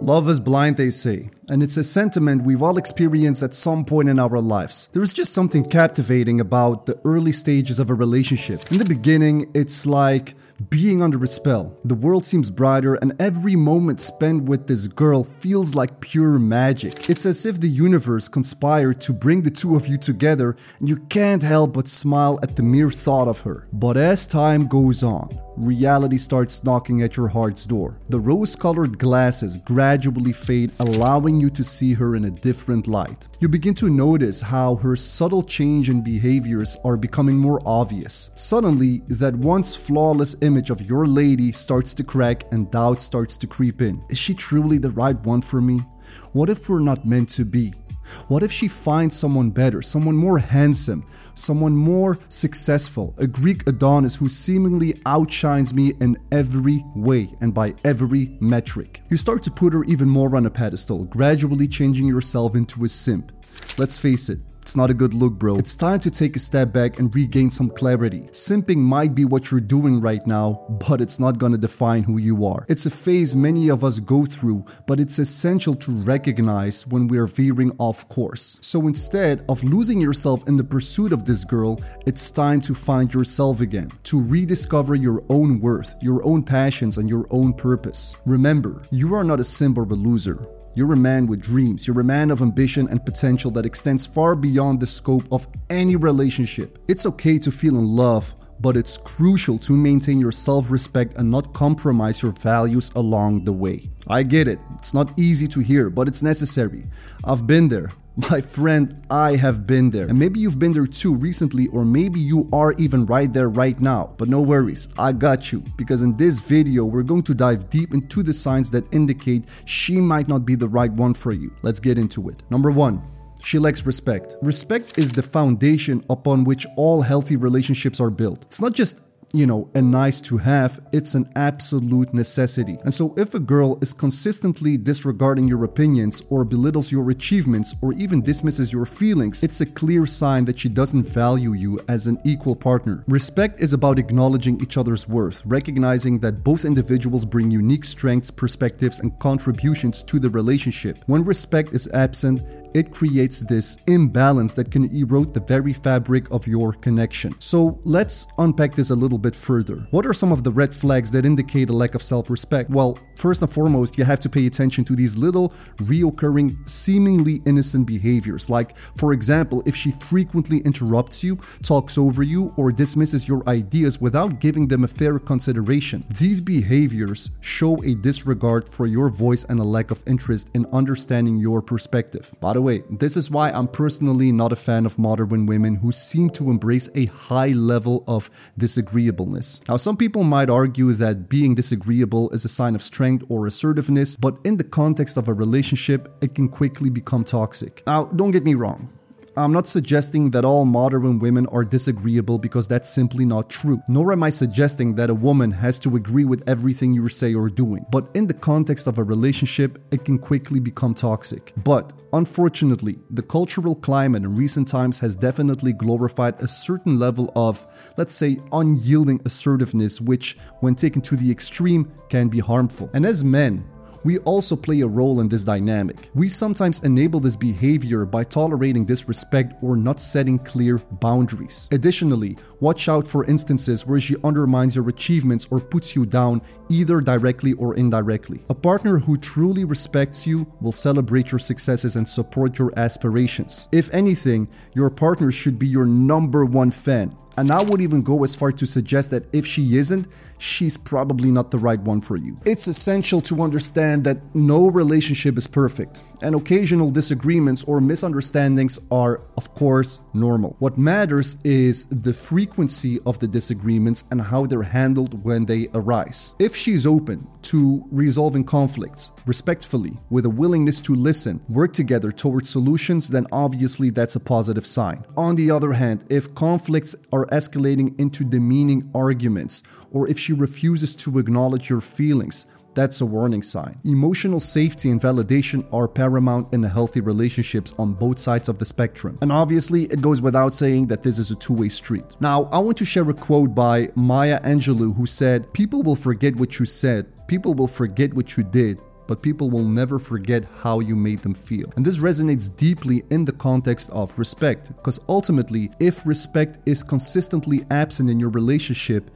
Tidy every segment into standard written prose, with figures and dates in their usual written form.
Love is blind, they say, and it's a sentiment we've all experienced at some point in our lives. There is just something captivating about the early stages of a relationship. In the beginning, it's like being under a spell. The world seems brighter and every moment spent with this girl feels like pure magic. It's as if the universe conspired to bring the two of you together and you can't help but smile at the mere thought of her. But as time goes on, reality starts knocking at your heart's door. The rose-colored glasses gradually fade, allowing you to see her in a different light. You begin to notice how her subtle change in behaviors are becoming more obvious. Suddenly, that once flawless image of your lady starts to crack and doubt starts to creep in. Is she truly the right one for me? What if we're not meant to be? What if she finds someone better, someone more handsome, someone more successful, a Greek Adonis who seemingly outshines me in every way and by every metric? You start to put her even more on a pedestal, gradually changing yourself into a simp. Let's face it, it's not a good look, bro. It's time to take a step back and regain some clarity. Simping might be what you're doing right now, but it's not gonna define who you are. It's a phase many of us go through, but it's essential to recognize when we are veering off course. So instead of losing yourself in the pursuit of this girl, it's time to find yourself again, to rediscover your own worth, your own passions, and your own purpose. Remember, you are not a simp or a loser. You're a man with dreams. You're a man of ambition and potential that extends far beyond the scope of any relationship. It's okay to feel in love, but it's crucial to maintain your self-respect and not compromise your values along the way. I get it. It's not easy to hear, but it's necessary. I've been there. My friend, I have been there. And maybe you've been there too recently, or maybe you are even right there right now. But no worries, I got you. Because in this video, we're going to dive deep into the signs that indicate she might not be the right one for you. Let's get into it. Number 1. She lacks respect. Respect is the foundation upon which all healthy relationships are built. It's not just a nice to have, it's an absolute necessity. And so if a girl is consistently disregarding your opinions or belittles your achievements or even dismisses your feelings, it's a clear sign that she doesn't value you as an equal partner. Respect is about acknowledging each other's worth, recognizing that both individuals bring unique strengths, perspectives, and contributions to the relationship. When respect is absent, it creates this imbalance that can erode the very fabric of your connection. So let's unpack this a little bit further. What are some of the red flags that indicate a lack of self-respect? Well, first and foremost, you have to pay attention to these little reoccurring, seemingly innocent behaviors. Like, for example, if she frequently interrupts you, talks over you, or dismisses your ideas without giving them a fair consideration. These behaviors show a disregard for your voice and a lack of interest in understanding your perspective. By the way, this is why I'm personally not a fan of modern women who seem to embrace a high level of disagreeableness. Now, some people might argue that being disagreeable is a sign of strength or assertiveness, but in the context of a relationship, it can quickly become toxic. Now, don't get me wrong. I'm not suggesting that all modern women are disagreeable because that's simply not true. Nor am I suggesting that a woman has to agree with everything you say or doing. But in the context of a relationship, it can quickly become toxic. But unfortunately, the cultural climate in recent times has definitely glorified a certain level of, let's say, unyielding assertiveness, which, when taken to the extreme, can be harmful. And as men, we also play a role in this dynamic. We sometimes enable this behavior by tolerating disrespect or not setting clear boundaries. Additionally, watch out for instances where she undermines your achievements or puts you down either directly or indirectly. A partner who truly respects you will celebrate your successes and support your aspirations. If anything, your partner should be your number one fan. And I would even go as far to suggest that if she isn't, she's probably not the right one for you. It's essential to understand that no relationship is perfect, and occasional disagreements or misunderstandings are, of course, normal. What matters is the frequency of the disagreements and how they're handled when they arise. If she's open to resolving conflicts respectfully with a willingness to listen, work together towards solutions, then obviously that's a positive sign. On the other hand, if conflicts are escalating into demeaning arguments, or if she refuses to acknowledge your feelings, that's a warning sign. Emotional safety and validation are paramount in healthy relationships on both sides of the spectrum. And obviously, it goes without saying that this is a two-way street. Now, I want to share a quote by Maya Angelou who said, "People will forget what you said, people will forget what you did, but people will never forget how you made them feel. And this resonates deeply in the context of respect, because ultimately, if respect is consistently absent in your relationship,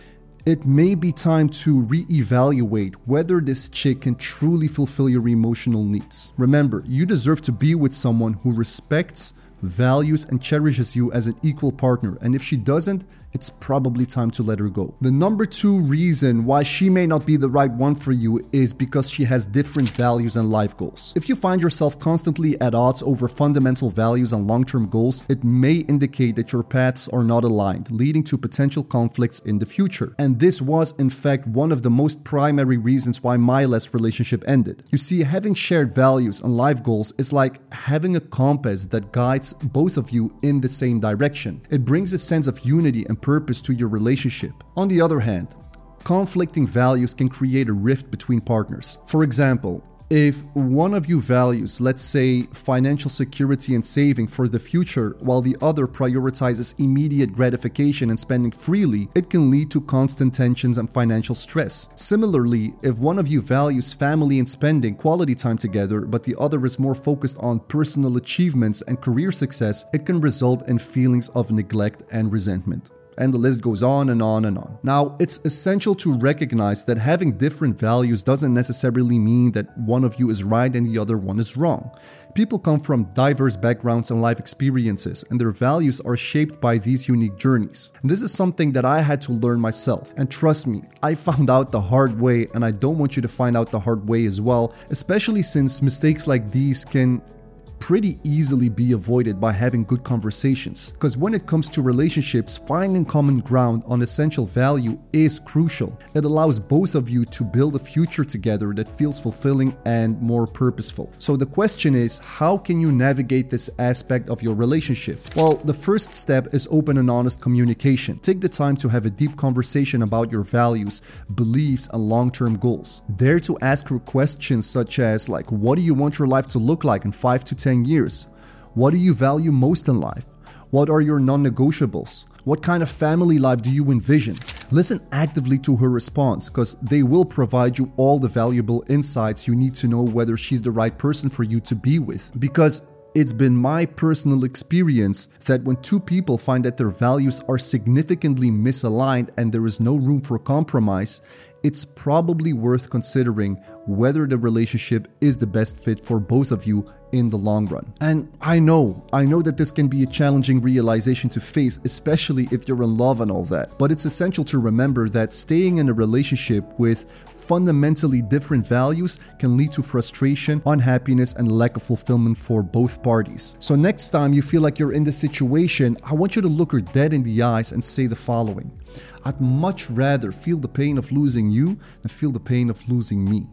it may be time to reevaluate whether this chick can truly fulfill your emotional needs. Remember, you deserve to be with someone who respects, values, and cherishes you as an equal partner, and if she doesn't, it's probably time to let her go. The number 2 reason why she may not be the right one for you is because she has different values and life goals. If you find yourself constantly at odds over fundamental values and long-term goals, it may indicate that your paths are not aligned, leading to potential conflicts in the future. And this was, in fact, one of the most primary reasons why my last relationship ended. You see, having shared values and life goals is like having a compass that guides both of you in the same direction. It brings a sense of unity and purpose to your relationship. On the other hand, conflicting values can create a rift between partners. For example, if one of you values, let's say, financial security and saving for the future, while the other prioritizes immediate gratification and spending freely, it can lead to constant tensions and financial stress. Similarly, if one of you values family and spending quality time together, but the other is more focused on personal achievements and career success, it can result in feelings of neglect and resentment. And the list goes on and on and on. Now, it's essential to recognize that having different values doesn't necessarily mean that one of you is right and the other one is wrong. People come from diverse backgrounds and life experiences, and their values are shaped by these unique journeys. And this is something that I had to learn myself. And trust me, I found out the hard way, and I don't want you to find out the hard way as well, especially since mistakes like these can pretty easily be avoided by having good conversations. Because when it comes to relationships, finding common ground on essential value is crucial. It allows both of you to build a future together that feels fulfilling and more purposeful. So the question is, how can you navigate this aspect of your relationship? Well, the first step is open and honest communication. Take the time to have a deep conversation about your values, beliefs, and long-term goals. Dare to ask her questions such as, what do you want your life to look like in 5 to 10 years? What do you value most in life? What are your non-negotiables? What kind of family life do you envision? Listen actively to her response, because they will provide you all the valuable insights you need to know whether she's the right person for you to be with. Because it's been my personal experience that when two people find that their values are significantly misaligned and there is no room for compromise, it's probably worth considering whether the relationship is the best fit for both of you in the long run. And I know that this can be a challenging realization to face, especially if you're in love and all that. But it's essential to remember that staying in a relationship with fundamentally different values can lead to frustration, unhappiness, and lack of fulfillment for both parties. So next time you feel like you're in this situation, I want you to look her dead in the eyes and say the following: I'd much rather feel the pain of losing you than feel the pain of losing me.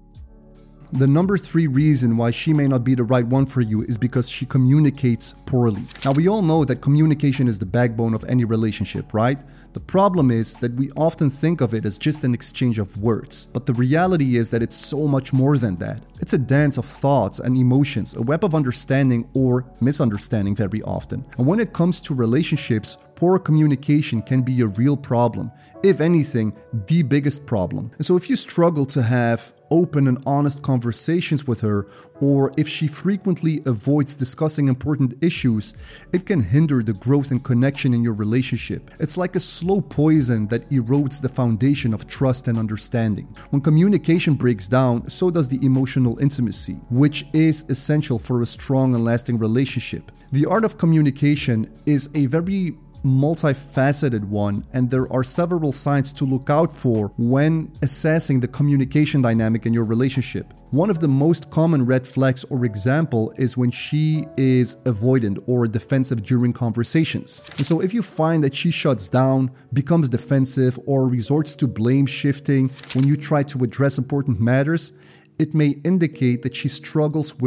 The number 3 reason why she may not be the right one for you is because she communicates poorly. Now, we all know that communication is the backbone of any relationship, right? The problem is that we often think of it as just an exchange of words, but the reality is that it's so much more than that. It's a dance of thoughts and emotions, a web of understanding or misunderstanding very often. And when it comes to relationships, poor communication can be a real problem, if anything, the biggest problem. And so if you struggle to have open and honest conversations with her, or if she frequently avoids discussing important issues, it can hinder the growth and connection in your relationship. It's like a slow poison that erodes the foundation of trust and understanding. When communication breaks down, so does the emotional intimacy, which is essential for a strong and lasting relationship. The art of communication is a very multifaceted one, and there are several signs to look out for when assessing the communication dynamic in your relationship. One of the most common red flags or example is when she is avoidant or defensive during conversations. And so if you find that she shuts down, becomes defensive, or resorts to blame shifting when you try to address important matters, it may indicate that she struggles with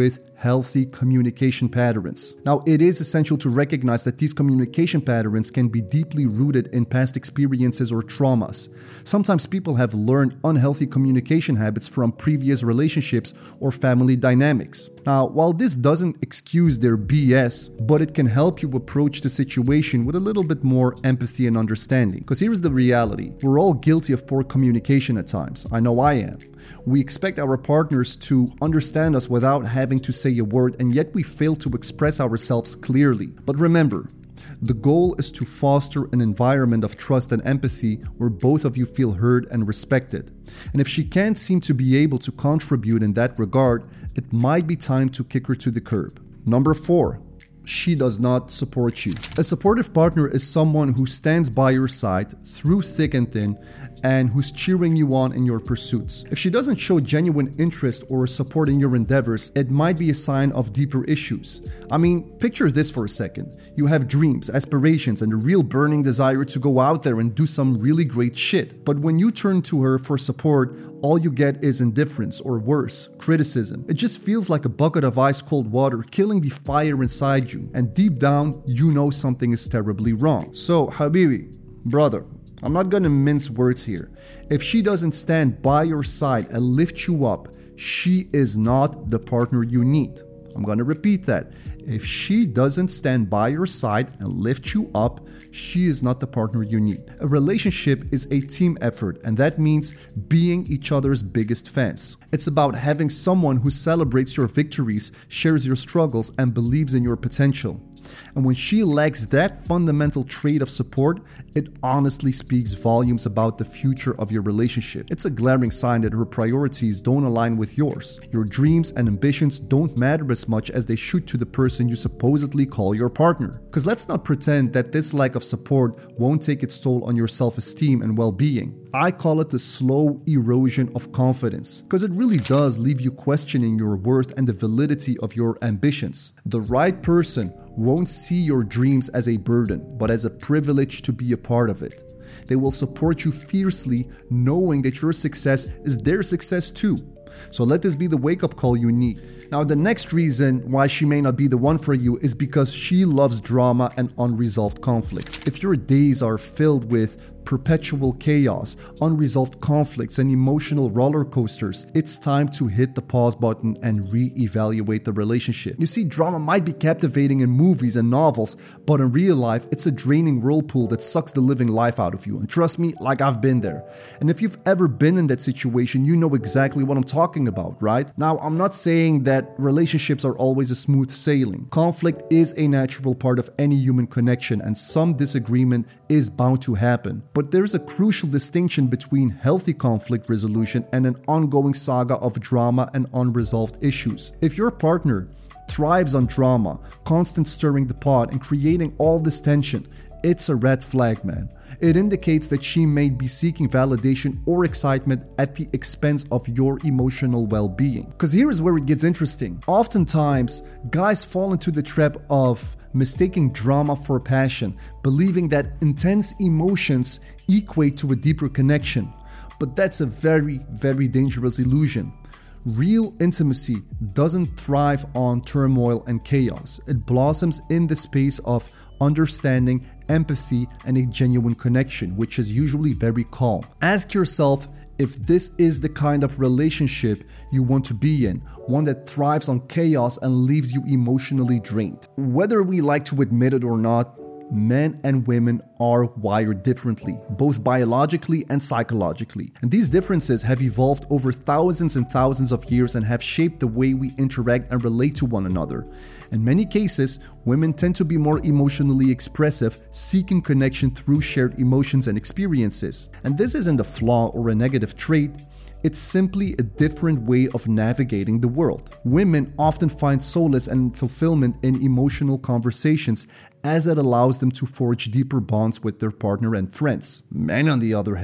healthy communication patterns. Now, it is essential to recognize that these communication patterns can be deeply rooted in past experiences or traumas. Sometimes people have learned unhealthy communication habits from previous relationships or family dynamics. Now, while this doesn't excuse their BS, but it can help you approach the situation with a little bit more empathy and understanding. Because here's the reality. We're all guilty of poor communication at times. I know I am. We expect our partners to understand us without having to say a word, and yet we fail to express ourselves clearly. But remember, the goal is to foster an environment of trust and empathy where both of you feel heard and respected. And if she can't seem to be able to contribute in that regard, it might be time to kick her to the curb. Number 4. She does not support you. A supportive partner is someone who stands by your side through thick and thin and who's cheering you on in your pursuits. If she doesn't show genuine interest or support in your endeavors, it might be a sign of deeper issues. I mean, picture this for a second. You have dreams, aspirations, and a real burning desire to go out there and do some really great shit. But when you turn to her for support, all you get is indifference or worse, criticism. It just feels like a bucket of ice cold water killing the fire inside you. And deep down, you know something is terribly wrong. So, Habibi, brother, I'm not gonna mince words here. If she doesn't stand by your side and lift you up, she is not the partner you need. I'm gonna repeat that. If she doesn't stand by your side and lift you up, she is not the partner you need. A relationship is a team effort, and that means being each other's biggest fans. It's about having someone who celebrates your victories, shares your struggles, and believes in your potential. And when she lacks that fundamental trait of support, it honestly speaks volumes about the future of your relationship. It's a glaring sign that her priorities don't align with yours. Your dreams and ambitions don't matter as much as they should to the person you supposedly call your partner. Because let's not pretend that this lack of support won't take its toll on your self-esteem and well-being. I call it the slow erosion of confidence, because it really does leave you questioning your worth and the validity of your ambitions. The right person won't see your dreams as a burden, but as a privilege to be a part of it. They will support you fiercely, knowing that your success is their success too. So let this be the wake-up call you need. Now, the next reason why she may not be the one for you is because she loves drama and unresolved conflict. If your days are filled with perpetual chaos, unresolved conflicts, and emotional roller coasters, it's time to hit the pause button and re-evaluate the relationship. You see, drama might be captivating in movies and novels, but in real life, it's a draining whirlpool that sucks the living life out of you. And trust me, like I've been there. And if you've ever been in that situation, you know exactly what I'm talking about, right? Now, I'm not saying that relationships are always a smooth sailing. Conflict is a natural part of any human connection, and some disagreement is bound to happen. But there's a crucial distinction between healthy conflict resolution and an ongoing saga of drama and unresolved issues. If your partner thrives on drama, constant stirring the pot, and creating all this tension, it's a red flag, man. It indicates that she may be seeking validation or excitement at the expense of your emotional well-being. Because here's where it gets interesting. Oftentimes, guys fall into the trap of mistaking drama for passion, believing that intense emotions equate to a deeper connection. But that's a very, very dangerous illusion. Real intimacy doesn't thrive on turmoil and chaos. It blossoms in the space of understanding, empathy, and a genuine connection, which is usually very calm. Ask yourself if this is the kind of relationship you want to be in, one that thrives on chaos and leaves you emotionally drained. Whether we like to admit it or not, men and women are wired differently, both biologically and psychologically. And these differences have evolved over thousands and thousands of years and have shaped the way we interact and relate to one another. In many cases, women tend to be more emotionally expressive, seeking connection through shared emotions and experiences. And this isn't a flaw or a negative trait. It's simply a different way of navigating the world. Women often find solace and fulfillment in emotional conversations, as it allows them to forge deeper bonds with their partner and friends. Men, on the other hand,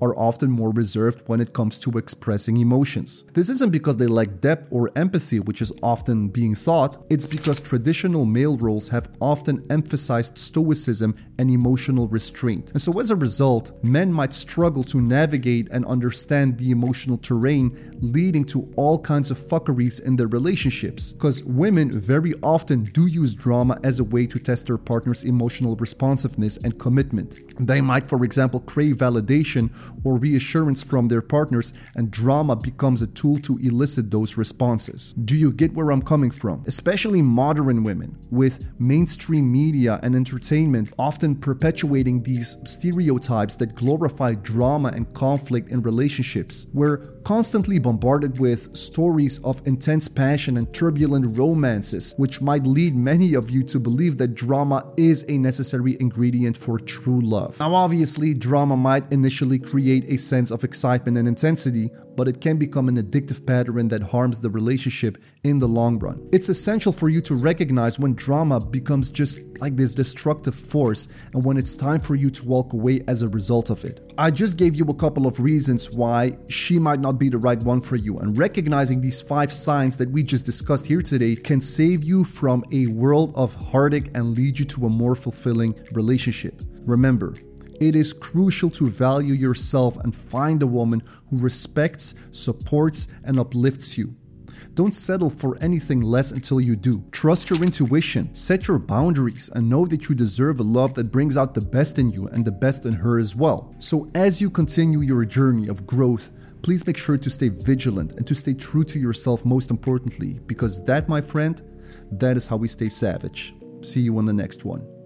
are often more reserved when it comes to expressing emotions. This isn't because they lack depth or empathy, which is often being thought. It's because traditional male roles have often emphasized stoicism and emotional restraint. And so as a result, men might struggle to navigate and understand the emotional terrain, leading to all kinds of fuckeries in their relationships. Because women very often do use drama as a way to test their partner's emotional responsiveness and commitment. They might, for example, crave validation or reassurance from their partners, and drama becomes a tool to elicit those responses. Do you get where I'm coming from? Especially modern women, with mainstream media and entertainment often perpetuating these stereotypes that glorify drama and conflict in relationships. We're constantly bombarded with stories of intense passion and turbulent romances, which might lead many of you to believe that drama is a necessary ingredient for true love. Now, obviously, drama might initially create a sense of excitement and intensity, but it can become an addictive pattern that harms the relationship in the long run. It's essential for you to recognize when drama becomes just like this destructive force and when it's time for you to walk away as a result of it. I just gave you a couple of reasons why she might not be the right one for you, and recognizing these 5 signs that we just discussed here today can save you from a world of heartache and lead you to a more fulfilling relationship. Remember, it is crucial to value yourself and find a woman who respects, supports, and uplifts you. Don't settle for anything less until you do. Trust your intuition, set your boundaries, and know that you deserve a love that brings out the best in you and the best in her as well. So as you continue your journey of growth, please make sure to stay vigilant and to stay true to yourself most importantly, because that, my friend, that is how we stay savage. See you on the next one.